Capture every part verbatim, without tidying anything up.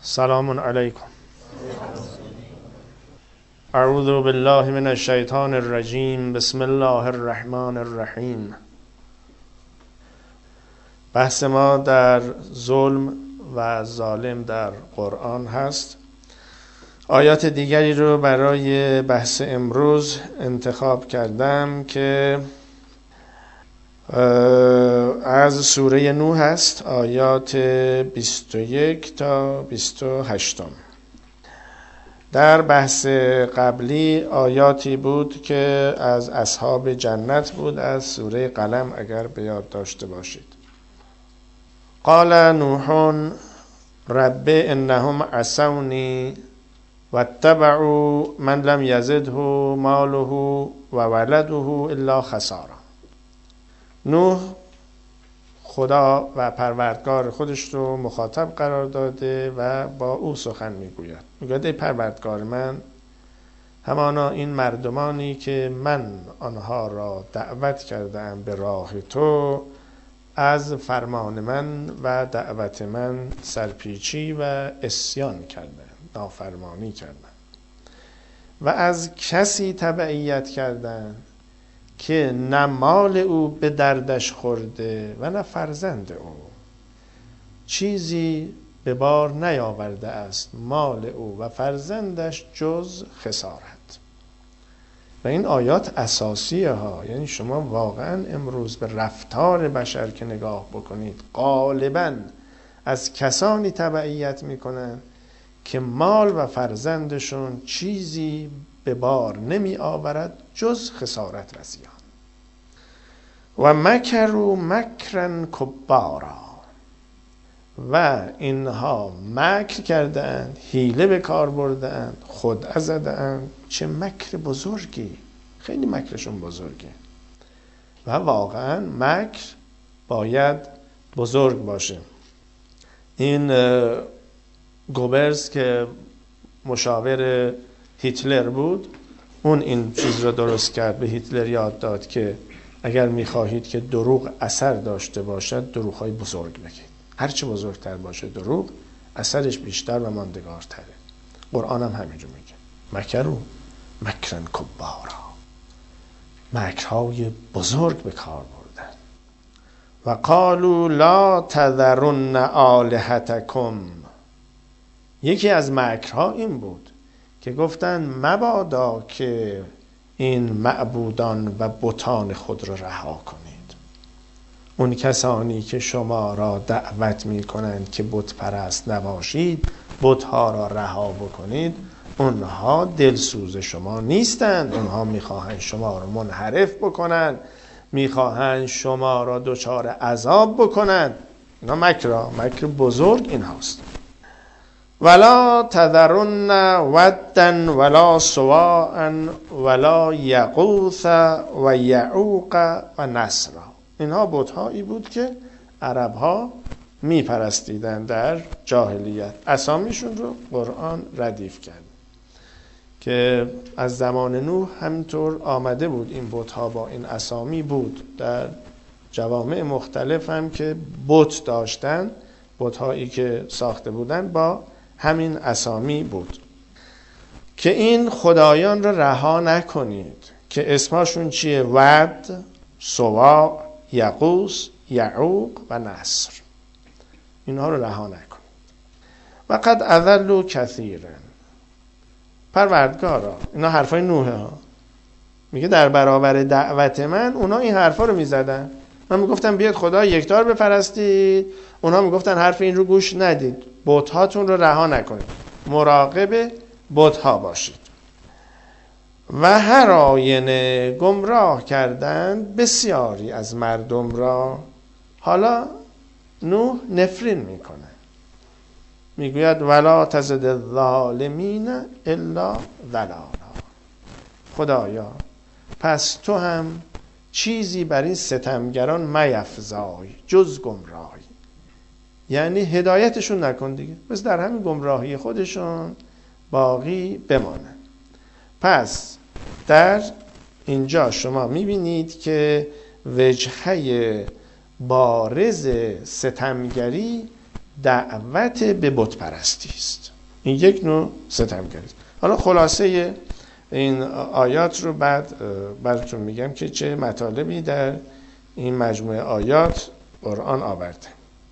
سلام علیکم. اعوذ بالله من الشیطان الرجیم. بسم الله الرحمن الرحیم. بحث ما در ظلم و ظالم در قرآن هست. آیات دیگری رو برای بحث امروز انتخاب کردم که از سوره نوح هست، آیات بیست و یک تا بیست و هشت. در بحث قبلی آیاتی بود که از اصحاب جنت بود، از سوره قلم اگر به یاد داشته باشید. قال نوح رب انهم عصونی واتبعوا من لم یزده ماله و ولده الا خسارا. نوح خدا و پروردگار خودش رو مخاطب قرار داده و با او سخن میگوید. میگوید ای پروردگار من، همانا این مردمانی که من آنها را دعوت کردم به راه تو، از فرمان من و دعوت من سرپیچی و عصیان کردند، نافرمانی کردند و از کسی تبعیت کردند که نه مال او به دردش خورده و نه فرزند او، چیزی به بار نیاورده است مال او و فرزندش جز خسارت. و این آیات اساسیه ها، یعنی شما واقعا امروز به رفتار بشر که نگاه بکنید، غالبا از کسانی تبعیت میکنن که مال و فرزندشون چیزی به بار نمی آورد جز خسارت و زیان. و مکروا مکرا کبارا، و اینها مکر کردند، حیله به کار بردند، خدعه زدند. چه مکر بزرگی، خیلی مکرشون بزرگه و واقعا مکر باید بزرگ باشه. این گوبرز که مشاور هیتلر بود، اون این چیز رو درست کرد، به هیتلر یاد داد که اگر میخواهید که دروغ اثر داشته باشد، دروغ‌های بزرگ بگید. هرچه بزرگتر باشه دروغ، اثرش بیشتر و ماندگارتره. قرآن هم همینجور میگه مکروا مکرا کبارا، مکرهای بزرگ به کار بردن. و قالوا لا تذرن آلهتکم، یکی از مکرها این بود که گفتن مبادا که این معبودان و بتان خود را رها کنید. اون کسانی که شما را دعوت می کنند که بت پرست نباشید، بتها را رها بکنید، اونها دلسوز شما نیستند. اونها میخواهند شما را منحرف بکنند، میخواهند شما را دچار عذاب بکنند. اینا مکر، مکر بزرگ این هاست. ولا تذرن ودا ولا سواعا ولا یغوث و یعوق و نسرا. اینها بت‌هایی بود که عرب‌ها میپرستیدند در جاهلیت. اسامیشون رو قرآن ردیف کرد که از زمان نوح همینطور آمده بود. این بت‌ها با این اسامی بود. در جوامع مختلف هم که بت داشتن، بت‌هایی که ساخته بودن با همین اسامی بود. که این خدایان رو رها نکنید که اسمشون چیه؟ ود، سواع، یغوث، یعوق و نسر. اینها رو رها نکنید. و قد اضلوا کثیرا. پروردگارا، اینا حرفای نوحه ها، میگه در برابر دعوت من اونا این حرفا رو میزدن. من میگفتم بیاد خدا یکتار بپرستید، اونا میگفتن حرف این رو گوش ندید، بت هاتون رو رها نکنید، مراقب بت ها باشید. و هر آینه گمراه کردند بسیاری از مردم را. حالا نوح نفرین میکنه، میگوید ولا تزد الظالمین الا ضلالا. خدایا پس تو هم چیزی بر این ستمگران میفزای جز گمراهی. یعنی هدایتشون نکن دیگه، بس در همین گمراهی خودشون باقی بمانن. پس در اینجا شما میبینید که وجهه بارز ستمگری دعوت به بت پرستی است. این یک نوع ستمگری است. حالا خلاصه این آیات رو بعد براتون میگم که چه مطالبی در این مجموعه آیات قرآن آورده.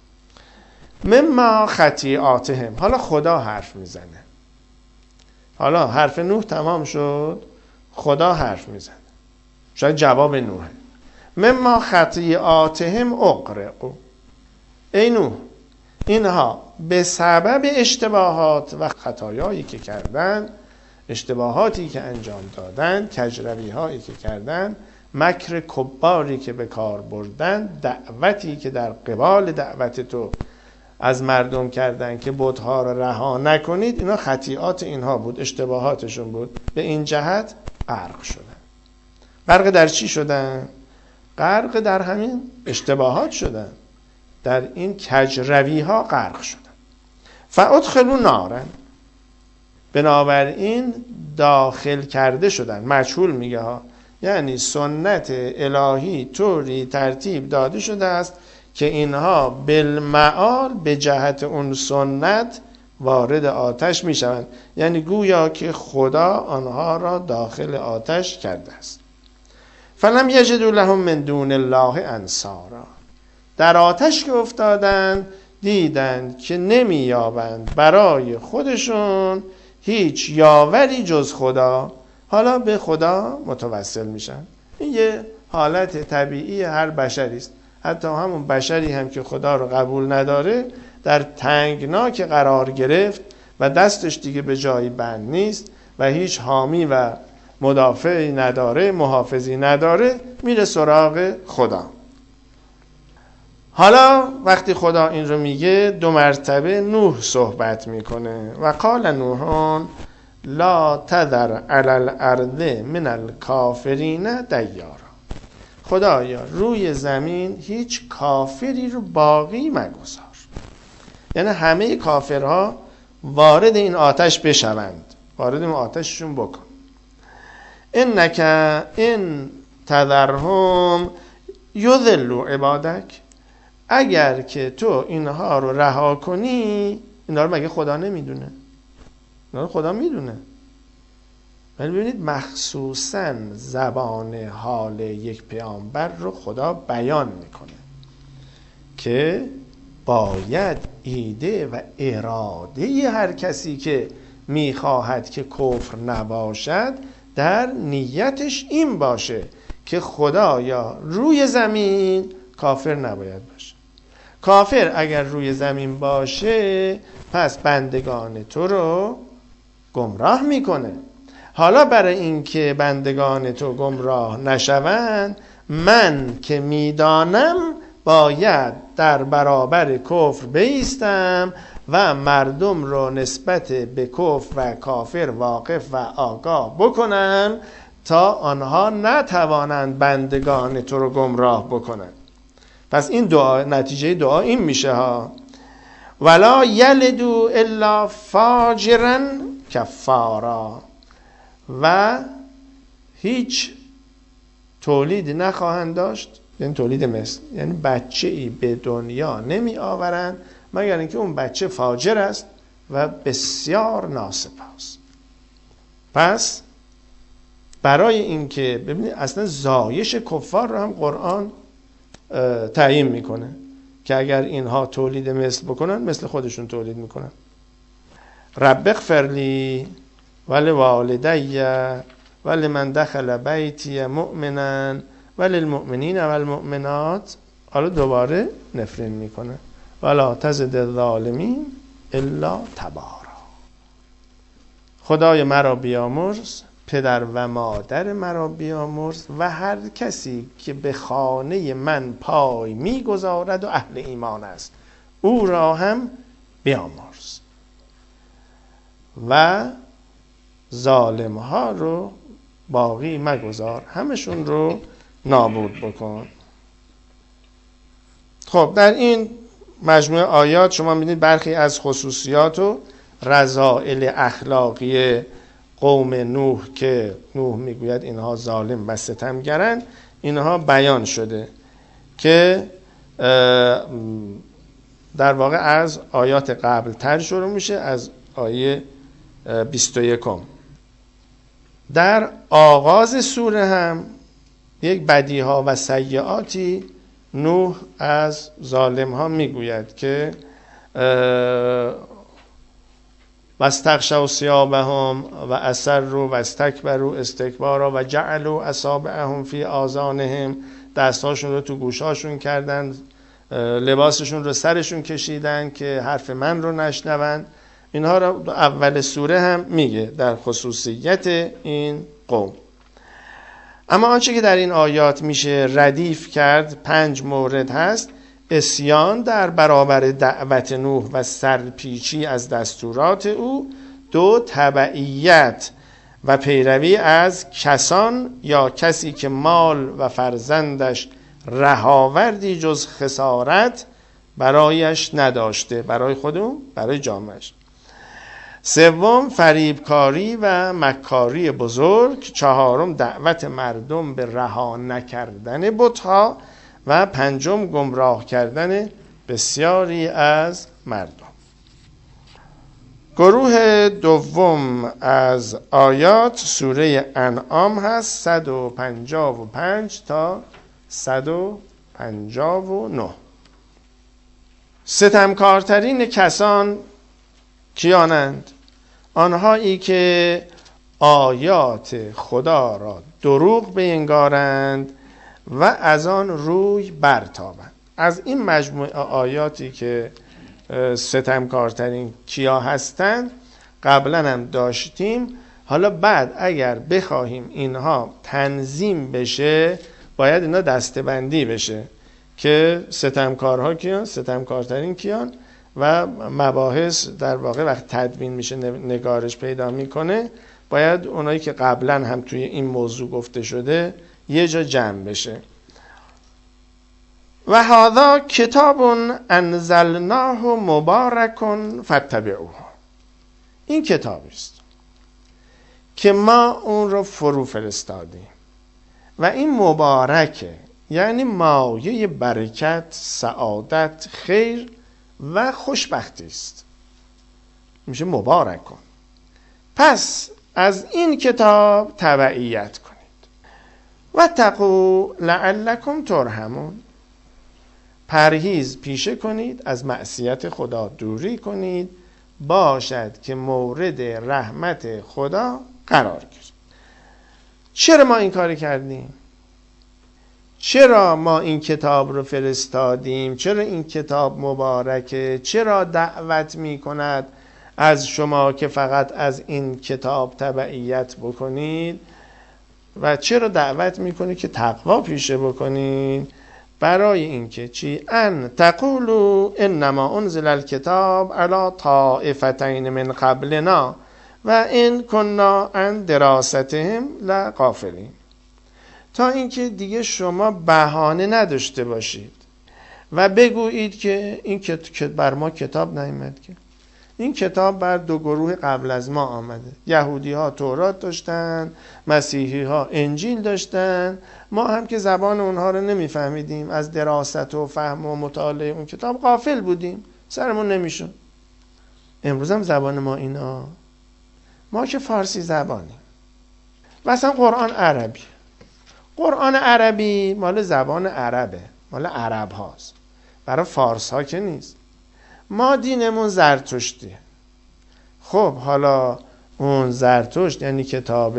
مما خطیئاتهم، حالا خدا حرف میزنه. حالا حرف نوح تمام شد، خدا حرف میزنه، شاید جواب نوحه. مما خطیئاتهم اغرقوا، ای نوح اینها به سبب اشتباهات و خطایایی که کردن، اشتباهاتی که انجام دادن، کجروی هایی که کردن، مکر کباری که به کار بردن، دعوتی که در قبال دعوت تو از مردم کردن که بت‌ها را رها نکنید، اینا خطیئات اینها بود، اشتباهاتشون بود. به این جهت غرق شدن. غرق در چی شدن؟ غرق در همین اشتباهات شدن، در این کجروی ها غرق شدن. فادخلوا نارا، بنابراین داخل کرده شدن. مجهول میگه ها، یعنی سنت الهی طوری ترتیب داده شده است که اینها بالمعال به جهت اون سنت وارد آتش میشوند، یعنی گویا که خدا آنها را داخل آتش کرده است. فلم یجدوا لهم من دون الله انصارا، در آتش که افتادند دیدند که نمییابند برای خودشون هیچ یاوری جز خدا. حالا به خدا متوسل میشن. این یه حالت طبیعی هر بشری است. حتی همون بشری هم که خدا رو قبول نداره، در تنگنا که قرار گرفت و دستش دیگه به جایی بند نیست و هیچ حامی و مدافعی نداره، محافظی نداره، میره سراغ خدا. حالا وقتی خدا این رو میگه، دو مرتبه نوح صحبت میکنه. و قال نوح لا تذر علی الارض من الکافرین دیارا، خدایا روی زمین هیچ کافری رو باقی مگذار، یعنی همه کافرها وارد این آتش بشوند، وارد این آتششون بکن. انک ان تذرهم یضلوا عبادک، اگر که تو اینها رو رها کنی، اینا رو مگه خدا نمیدونه؟ اینا رو خدا میدونه. ولی ببینید مخصوصاً زبان حال یک پیامبر رو خدا بیان میکنه که باید ایده و اراده هر کسی که میخواهد که کفر نباشد در نیتش این باشه که خدایا روی زمین کافر نباید باشه. کافر اگر روی زمین باشه پس بندگان تو رو گمراه میکنه. حالا برای اینکه بندگان تو گمراه نشوند، من که میدانم باید در برابر کفر بایستم و مردم رو نسبت به کفر و کافر واقف و آگاه بکنم تا آنها نتوانند بندگان تو رو گمراه بکنند. پس این دعا، نتیجه دعا این میشه ها، ولا یلدو الا فاجرا کفارا، و هیچ تولید نخواهند داشت، یعنی تولید مثل، یعنی بچه ای به دنیا نمی آورند مگر اینکه اون بچه فاجر است و بسیار ناسپاس. پس برای اینکه ببینید اصلا زایش کفار رو هم قرآن تعیین میکنه که اگر اینها تولید مثل بکنن مثل خودشون تولید میکنن. رب اغفر لی ولوالدی ولمن دخل بیتی مؤمنا وللمؤمنین والمؤمنات. حالا دوباره نفرین میکنه، ولا تزد الظالمین الا تبارا. خدای مرا بیامرز، پدر و مادر مرا بیامرز و هر کسی که به خانه من پای میگذارد و اهل ایمان است او را هم بیامرز و ظالم ها رو باقی مگذار، همشون رو نابود بکن. خب در این مجموعه آیات شما می‌بینید برخی از خصوصیات و رذائل اخلاقی قوم نوح که نوح میگوید اینها ظالم و ستمگرند، اینها بیان شده که در واقع از آیات قبل تر شروع میشه، از آیه بیست و یک. در آغاز سوره هم یک بدیها و سیئاتی نوح از ظالم ها میگوید که واستغشوا ثیابهم و اصروا و استکبروا استکبارا و جعلوا اصابعهم فی آذانهم، دستهاشون رو تو گوشاشون کردن، لباسشون رو سرشون کشیدن که حرف من رو نشنون. اینها رو اول سوره هم میگه در خصوصیت این قوم. اما آنچه که در این آیات میشه ردیف کرد پنج مورد هست: عصیان در برابر دعوت نوح و سرپیچی از دستورات او. دو، تبعیت و پیروی از کسان یا کسی که مال و فرزندش رهاوردی جز خسارت برایش نداشته، برای خودمون، برای جامعش. سوم، فریبکاری و مکاری بزرگ. چهارم، دعوت مردم به رها نکردن بت‌ها. و پنجم، گمراه کردن بسیاری از مردم. گروه دوم از آیات سوره انعام هست، صد و پنجاه و پنج تا صد و پنجاه و نه. ستمکارترین کسان کیانند؟ آنهایی که آیات خدا را دروغ بینگارند و از آن روی برتابند. از این مجموعه آیاتی که ستمکارترین کیا هستند قبلا هم داشتیم. حالا بعد اگر بخواهیم اینها تنظیم بشه باید اینا دسته‌بندی بشه که ستمکارها کیان، ستمکارترین کیان، و مباحث در واقع وقت تدوین میشه نگارش پیدا میکنه باید اونایی که قبلا هم توی این موضوع گفته شده یه جا جمع بشه. و هذا کتاب انزلناه مبارک فاتبعوه. این کتابی است که ما اون رو فرو فرستادیم و این مبارکه، یعنی مایه برکت، سعادت، خیر و خوشبختی است. میشه مبارک کن. پس از این کتاب تبعیت کنید. و تقوا لعلکم ترحمون. پرهیز پیشه کنید، از معصیت خدا دوری کنید، باشد که مورد رحمت خدا قرار گیرید. چرا ما این کاری کردیم؟ چرا ما این کتاب رو فرستادیم؟ چرا این کتاب مبارکه؟ چرا دعوت می کند از شما که فقط از این کتاب تبعیت بکنید؟ و چرا دعوت می کنه که تقوا پیشه بکنید؟ برای اینکه چی؟ ان تقولوا انما انزل الکتاب علی طائفتین من قبلنا و ان کنا عن دراستهم لغافلین. تا اینکه دیگه شما بهانه نداشته باشید و بگویید که این که بر ما کتاب نیامد، که این کتاب بر دو گروه قبل از ما آمده. یهودی ها تورات داشتن، مسیحی ها انجیل داشتن، ما هم که زبان اونها رو نمیفهمیدیم، از دراست و فهم و مطالعه اون کتاب غافل بودیم، سرمون نمیشون. امروز هم زبان ما اینا، ما که فارسی زبانیم و اصلا قرآن عربی. قرآن عربی مال زبان عربه، مال عرب هاست، برای فارس ها که نیست. ما دینمون زرتشتیه. خب حالا اون زرتشت یعنی کتاب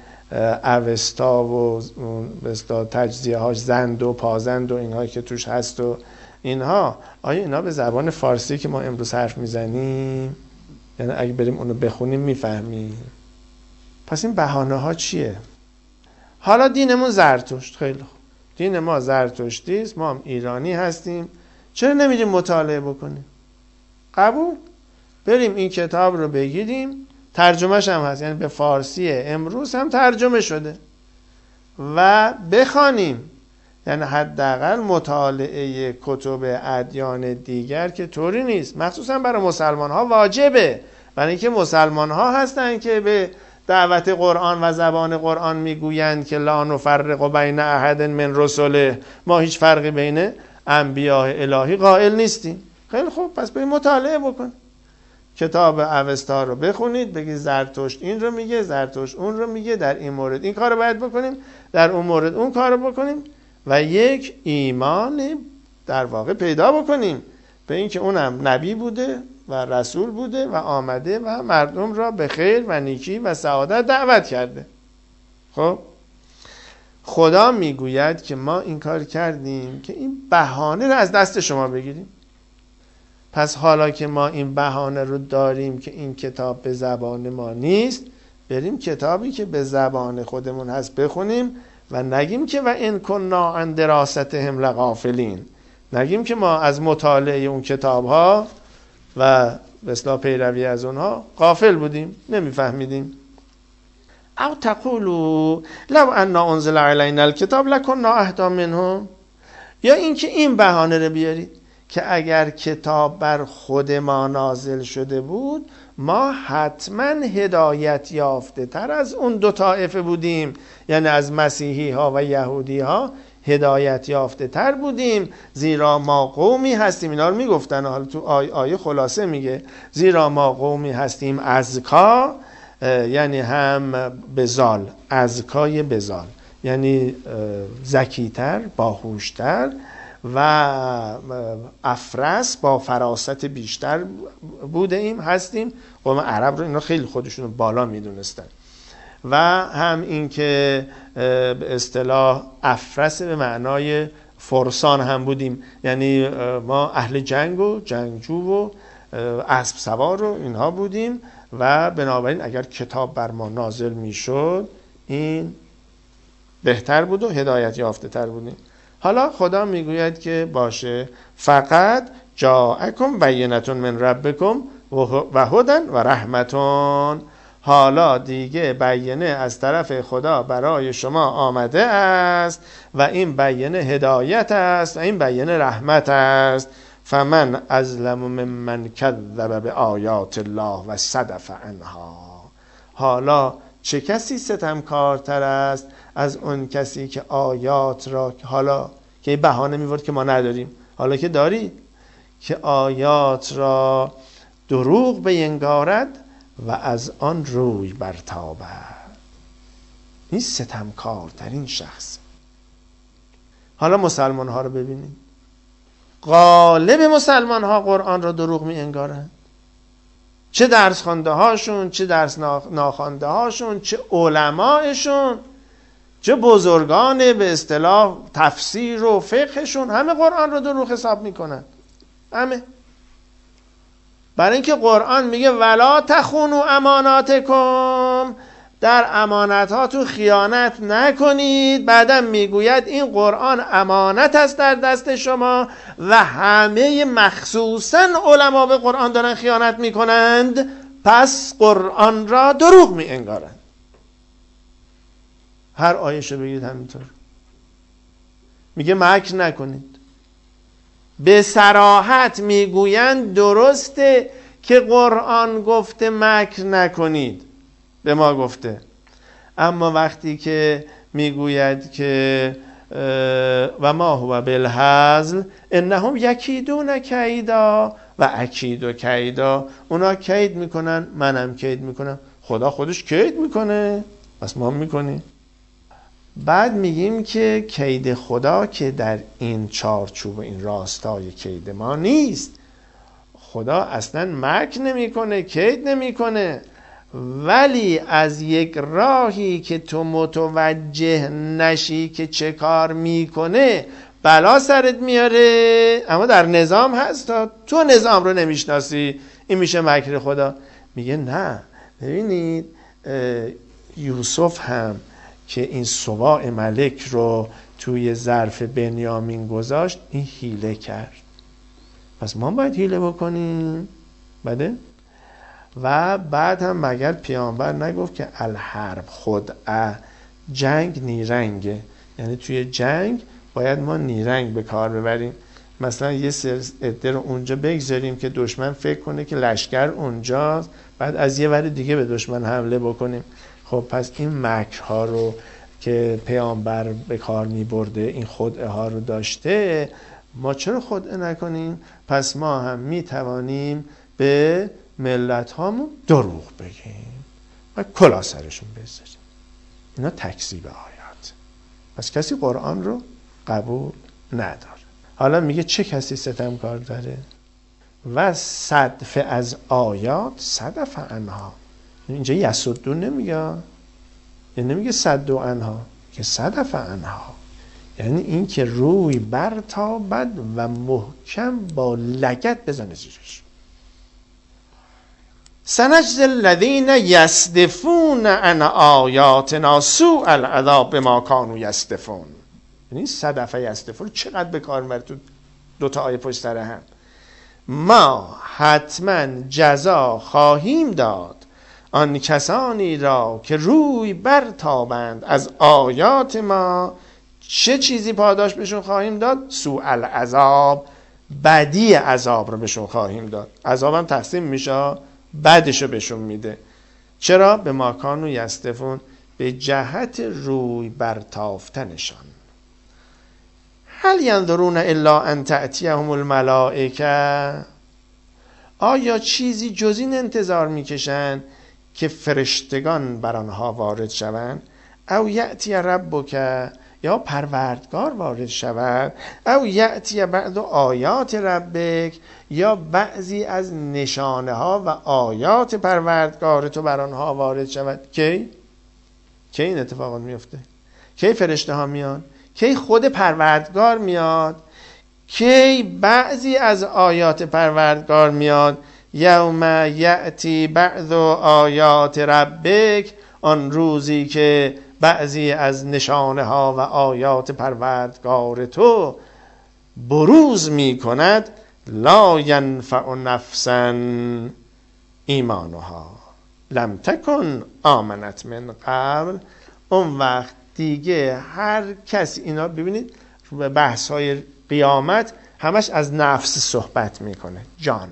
اوستا و تجزیه هاش، زند و پازند و اینها که توش هست و اینها، آیا اینا به زبان فارسی که ما امروز حرف میزنیم، یعنی اگه بریم اونو بخونیم میفهمیم؟ پس این بهانه ها چیه؟ حالا دینمون زرتشت، خیلی خوب، دین ما زرتشتی است، ما هم ایرانی هستیم، چرا نمیریم مطالعه بکنیم؟ قبول؟ بریم این کتاب رو بگیریم، ترجمهش هم هست، یعنی به فارسی امروز هم ترجمه شده، و بخوانیم. یعنی حداقل مطالعه کتب ادیان دیگر که طوری نیست، مخصوصا برای مسلمان ها واجبه، برای اینکه مسلمان ها هستن که به دعوت قرآن و زبان قرآن میگویند که لا نفرق بین احد من رسله، ما هیچ فرقی بین انبیاء الهی قائل نیستیم. خیلی خوب، پس برید مطالعه بکن، کتاب اوستا رو بخونید، بگید زرتشت این رو میگه، زرتشت اون رو میگه، در این مورد این کار رو باید بکنیم، در اون مورد اون کار رو بکنیم و یک ایمان در واقع پیدا بکنیم به این که اونم نبی بوده و رسول بوده و آمده و مردم را به خیر و نیکی و سعادت دعوت کرده. خب خدا میگوید که ما این کار کردیم که این بهانه رو از دست شما بگیریم. پس حالا که ما این بهانه رو داریم که این کتاب به زبان ما نیست، بریم کتابی که به زبان خودمون هست بخونیم و نگیم که و ان کنا عن دراستهم لغافلین، نگیم که ما از مطالعه اون کتاب ها و به اصطلاح پیروی از اونها غافل بودیم، نمیفهمیدیم. او تقولوا لو ان انزل علینا الکتاب لکنا اهدی منهم، یا اینکه این بهانه رو بیارید که اگر کتاب بر خود ما نازل شده بود ما حتما هدایت یافته تر از اون دو طایفه بودیم، یعنی از مسیحی ها و یهودی ها هدایت یافته تر بودیم، زیرا ما قومی هستیم. اینا رو میگفتن، حالا تو آیه آی خلاصه میگه زیرا ما قومی هستیم ازکا، یعنی هم بزال، ازکای بزال یعنی ذکی‌تر، باهوشتر و افرس، با فراست بیشتر بوده ایم هستیم. قوم عرب رو اینا خیلی خودشون بالا میدونستن. و هم این که به اصطلاح افرس به معنای فرسان هم بودیم، یعنی ما اهل جنگ و جنگجو و اسب سوار و اینها بودیم و بنابراین اگر کتاب بر ما نازل میشد این بهتر بود و هدایت یافته تر بودیم. حالا خدا میگوید که باشه، فقط جاءکم بینة من ربکم و هدی و رحمتون، حالا دیگه بینه از طرف خدا برای شما آمده است و این بینه هدایت است و این بینه رحمت است. فمن ازلم ممن کذب بآیات الله و صدف عنها، حالا چه کسی ستمکارتر است از اون کسی که آیات را، حالا که بهانه میورد که ما نداریم، حالا که داری، که آیات را دروغ بینگارد و از آن روی برتابد. این ستمکارترین شخص. حالا مسلمان ها رو ببینید، غالب مسلمان ها قرآن را دروغ می انگارند، چه درس خوانده هاشون، چه درس ناخوانده هاشون، چه علمایشون، چه بزرگان به اصطلاح تفسیر و فقهشون، همه قرآن را دروغ حساب میکنن. همه. برای اینکه قرآن میگه ولا تخونوا اماناتکم، در امانتاتون خیانت نکنید. بعدم میگوید این قرآن امانت است در دست شما و همه مخصوصا علما به قرآن دارن خیانت میکنند، پس قرآن را دروغ می انگارند. هر آیه‌شو بگید همینطور میگه مکر نکنید. به صراحت میگویند درسته که قرآن گفته مکر نکنید، به ما گفته، اما وقتی که میگوید که و ما هو بالهزل انهم یکیدون کیدا و اکید کیدا، اونا کید میکنن منم کید میکنم، خدا خودش کید میکنه پس ما میکنیم. بعد میگیم که کید خدا که در این چارچوب این راستای کید ما نیست. خدا اصلا مکر نمیکنه، کید نمیکنه، ولی از یک راهی که تو متوجه نشی که چه کار میکنه بلا سرت میاره، اما در نظام هست، تو نظام رو نمیشناسی، این میشه مکر خدا. میگه نه. ببینید یوسف هم که این سواع ملک رو توی ظرف بنیامین گذاشت، این حیله کرد، پس ما باید حیله بکنیم. بده؟ و بعد هم مگر پیامبر نگفت که الحرب خدعه، جنگ نیرنگه، یعنی توی جنگ باید ما نیرنگ به کار ببریم. مثلا یه سر عده رو اونجا بگذاریم که دشمن فکر کنه که لشکر اونجاست، بعد از یه ور دیگه به دشمن حمله بکنیم. خب پس این مکرها رو که پیامبر به کار می برده، این خدعه ها رو داشته، ما چرا خدعه نکنیم؟ پس ما هم میتوانیم به ملت هامون دروغ بگیم و کلاه سرشون بذاریم. اینا تکذیب آیات. پس کسی قرآن رو قبول نداره. حالا میگه چه کسی ستمکار داره؟ و صدف از آیات صدف عنها. اینجا یسدون نمیگه، یعنی نمیگه صد و عنها، که صدف عنها، یعنی این که روی برتابد و محکم با لگد بزنه زیرش. سنجزی الذین یصدفون عن آیاتنا سوء العذاب بما کانوا یصدفون. یعنی صدف یصدفون چقدر به کار میبره تو دو تا آیه پشت سر هم. ما حتما جزا خواهیم داد آن کسانی را که روی برتابند از آیات ما. چه چیزی پاداش بهشون خواهیم داد؟ سوء العذاب، بدی عذاب رو بهشون خواهیم داد. عذابم تقسیم میشه، بدشو بهشون میده. چرا؟ به ما کانوا یصدفون، به جهت روی برتافتنشان. هل ینظرون الا ان تأتیهم الملائکه. آیا چیزی جز این انتظار میکشند که فرشتگان بر آنها وارد شوند؟ او یأتی ربک، یا پروردگار وارد شود. او یأتی بعض آیات ربک، یا بعضی از نشانه ها و آیات پروردگار تو بر آنها وارد شود. کی؟ کی این اتفاقات میفته؟ کی فرشته ها میان؟ کی خود پروردگار میاد؟ کی بعضی از آیات پروردگار میاد؟ یوم یأتی بعض آیات ربک، آن روزی که بعضی از نشانه ها و آیات پروردگار تو بروز می کند. لا ینفع نفسا ایمانها لم تکن آمنت من قبل. اون وقت دیگه هر کسی، اینا ببینید بحث های قیامت همش از نفس صحبت میکنه، جان.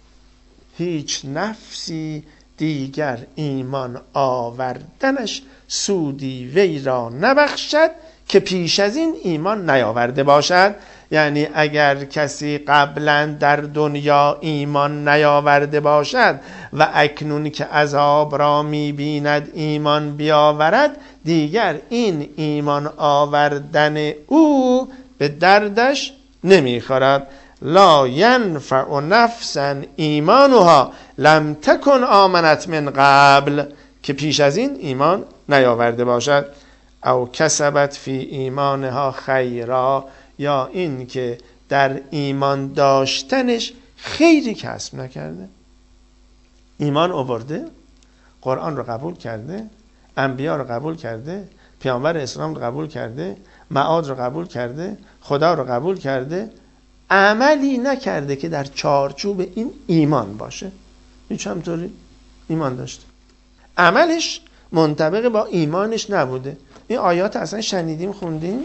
هیچ نفسی دیگر ایمان آوردنش سودی وی را نبخشد که پیش از این ایمان نیاورده باشد. یعنی اگر کسی قبلا در دنیا ایمان نیاورده باشد و اکنون که عذاب را میبیند ایمان بیاورد، دیگر این ایمان آوردن او به دردش نمیخورد. لا ینفع نفسا ایمانها لم تکن آمنت من قبل، که پیش از این ایمان نیاورده باشد. او کسبت فی ایمانها خیرا، یا این که در ایمان داشتنش خیری کسب نکرده. ایمان آورده، قرآن رو قبول کرده، انبیا رو قبول کرده، پیامبر اسلام رو قبول کرده، معاد رو قبول کرده، خدا رو قبول کرده، عملی نکرده که در چارچوب این ایمان باشه. هیچ همطوری ایمان داشته، عملش منطبق با ایمانش نبوده. این آیات اصلا شنیدیم خوندیم؟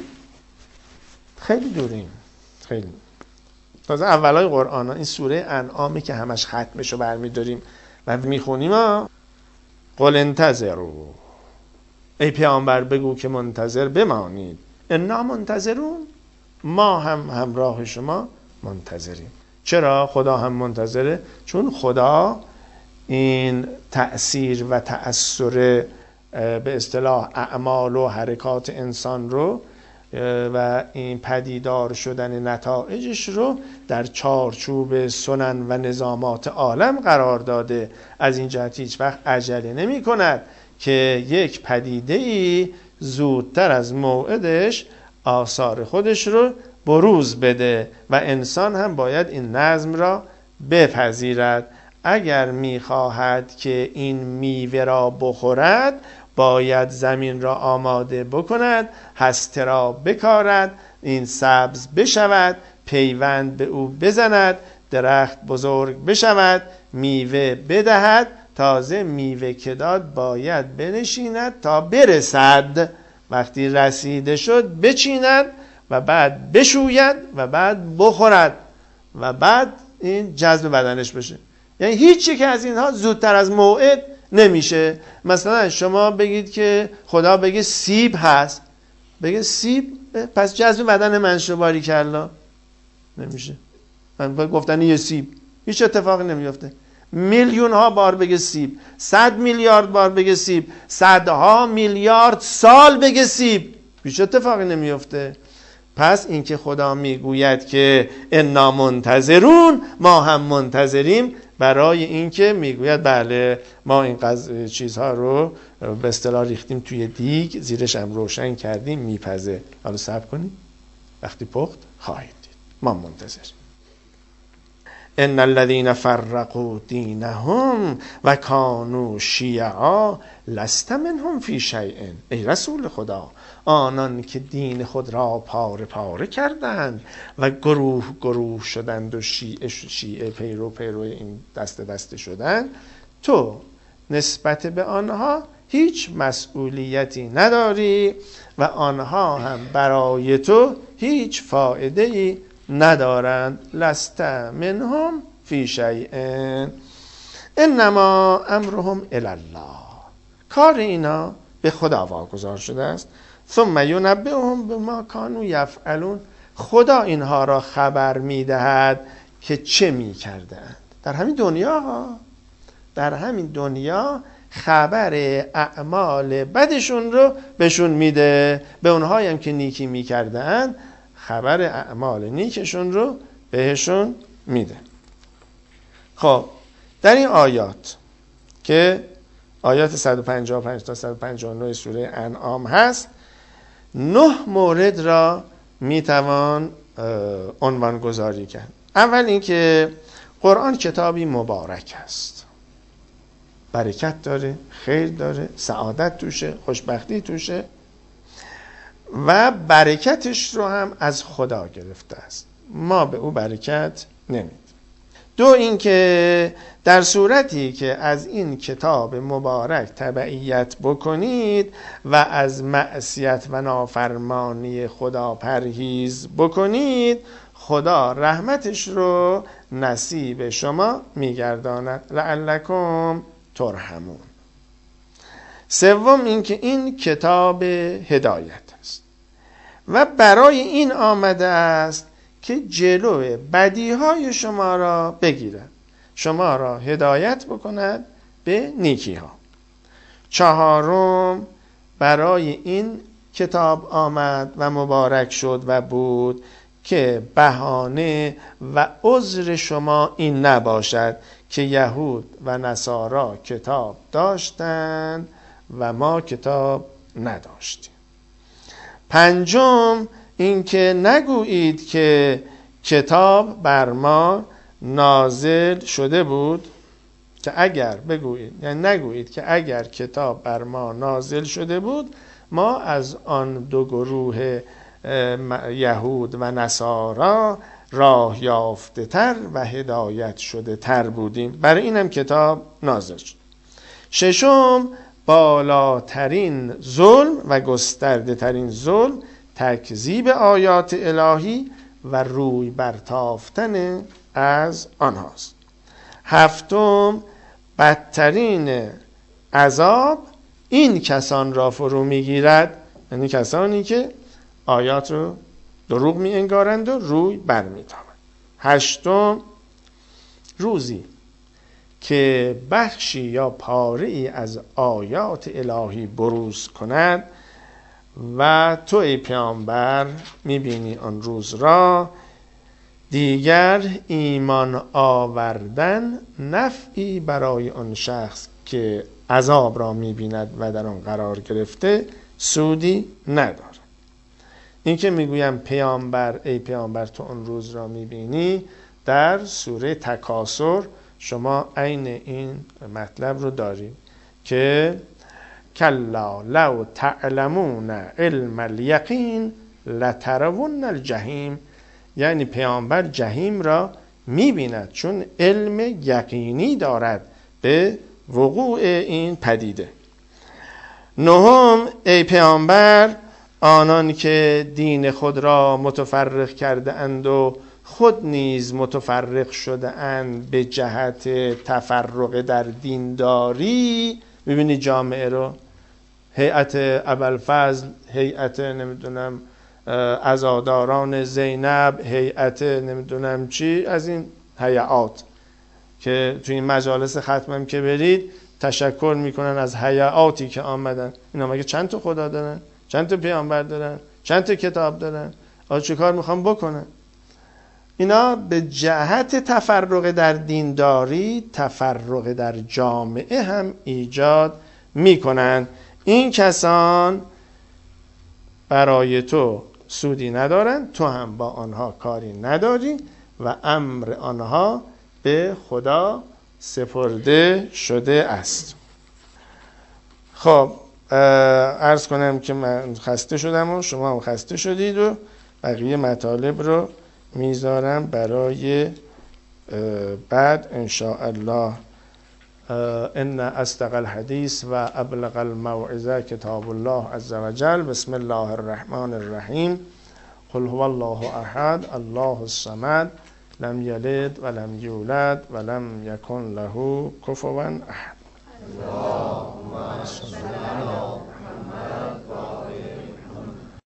خیلی دوریم، خیلی. تازه اولای قرآن ها این سوره انعامی که همش ختمشو برمی داریم و میخونیم ها. قل انتظروا، ای پیامبر بگو که منتظر بمانید. انا منتظرون، ما هم همراه شما منتظریم. چرا خدا هم منتظره؟ چون خدا این تأثیر و تأثیر به اصطلاح اعمال و حرکات انسان رو و این پدیدار شدن نتایجش رو در چارچوب سنن و نظامات عالم قرار داده. از این جهت هیچ وقت عجله نمی کند که یک پدیده ای زودتر از موعدش آثار خودش رو بروز بده و انسان هم باید این نظم را بپذیرد. اگر میخواهد که این میوه را بخورد، باید زمین را آماده بکند، هسته را بکارد، این سبز بشود، پیوند به او بزند، درخت بزرگ بشود، میوه بدهد. تازه میوه که داد باید بنشیند تا برسد. وقتی رسیده شد بچیند و بعد بشوید و بعد بخورد و بعد این جذب بدنش بشه. یعنی هیچی که از اینها زودتر از موعد نمیشه. مثلا شما بگید که خدا بگه سیب هست، بگه سیب، پس جذب بدن من شو باریکلا. نمیشه. من گفتن یه سیب هیچ اتفاقی نمیفته. میلیون ها بار بگه سیب، صد میلیارد بار بگه سیب، صدها میلیارد سال بگه سیب، هیچ اتفاقی نمیفته. پس اینکه خدا میگوید که انا منتظرون، ما هم منتظریم، برای اینکه میگوید بله ما این قض... چیزها رو به اصطلاح ریختیم توی دیگ، زیرش هم روشن کردیم، میپزه. حالا صبر کنید، وقتی پخت خواهید دید. ما منتظریم. ان الذين فرقوا دینهم و کانوا شیعا لست منهم فی شیء. ای رسول خدا، آنان که دین خود را پاره پاره کردند و گروه گروه شدند و شیعه شیعه پیرو پیرو این دست دسته شدند، تو نسبت به آنها هیچ مسئولیتی نداری و آنها هم برای تو هیچ فایده ای ندارند. لست منهم فی شیء انما امرهم الی الله. کار اینا به خدا واگذار شده است. ثم ینبئهم بما کانوا یفعلون. خدا اینها را خبر میدهد که چه میکردند در همین دنیا ها. در همین دنیا خبر اعمال بدشون رو بهشون میده. به اونهایی هم که نیکی میکردند خبر اعمال نیکشون رو بهشون میده. خب در این آیات که آیات صد و پنجاه و پنج تا صد و پنجاه و نه سوره انعام هست، نه مورد را میتوان عنوان گذاری کرد. اول اینکه قرآن کتابی مبارک است، برکت داره، خیر داره، سعادت توشه، خوشبختی توشه و برکتش رو هم از خدا گرفته است. ما به او برکت نمیدیم. دو اینکه در صورتی که از این کتاب مبارک تبعیت بکنید و از معصیت و نافرمانی خدا پرهیز بکنید، خدا رحمتش رو نصیب شما میگرداند. لعلکم ترحمون. سوم اینکه این کتاب هدایت است و برای این آمده است که جلو بدیهای شما را بگیرد، شما را هدایت بکند به نیکی ها. چهارم، برای این کتاب آمد و مبارک شد و بود که بهانه و عذر شما این نباشد که یهود و نصارا کتاب داشتند و ما کتاب نداشتیم. پنجم، اینکه نگویید که کتاب بر ما نازل شده بود، که اگر بگویید، یعنی نگویید که اگر کتاب بر ما نازل شده بود ما از آن دو گروه یهود و نصارا راه یافته تر و هدایت شده تر بودیم، برای اینم کتاب نازل شد. ششم، بالاترین ظلم و گسترده ترین ظلم تکذیب آیات الهی و روی برتافتن از آنهاست. هفتم، بدترین عذاب این کسان را فرو میگیرد، یعنی کسانی که آیات رو دروغ می انگارند و روی بر می تابند. هشتم، روزی که بخشی یا پاره‌ای از آیات الهی بروز کند و تو ای پیامبر میبینی آن روز را، دیگر ایمان آوردن نفعی برای آن شخص که عذاب را میبیند و در آن قرار گرفته سودی ندارد. این که میگویم پیامبر ای پیامبر تو آن روز را میبینی، در سوره تکاثر شما عین این مطلب رو دارید که کلا لو تعلمون علم الیقین لترون الجحیم، یعنی پیامبر جهیم را میبیند چون علم یقینی دارد به وقوع این پدیده. نهم، ای پیامبر آنان که دین خود را متفرق کرده اند و خود نیز متفرق شده اند به جهت تفرق در دینداری، میبینی جامعه رو، هیئت ابوالفضل، هیئت نمیدونم عزاداران زینب، هیئت نمیدونم چی، از این هیئات که توی این مجالس ختمم که برید تشکر میکنن از هیئاتی که آمدن. اینا مگه چند تا خدا دارن؟ چند تا پیامبر دارن؟ چند تا کتاب دارن؟ آ چه کار میخوام بکنن؟ اینا به جهت تفرق در دینداری تفرق در جامعه هم ایجاد میکنن. این کسان برای تو سودی ندارن، تو هم با آنها کاری نداری و امر آنها به خدا سپرده شده است. خب عرض کنم که من خسته شدم و شما هم خسته شدید و بقیه مطالب رو میذارم برای بعد ان شاء الله. ان اصدق الحدیث و ابلغ الموعظه کتاب الله عز وجل. بسم الله الرحمن الرحیم. قل هو الله احد الله الصمد لم یلد ولم یولد ولم یکن له کفوا احد.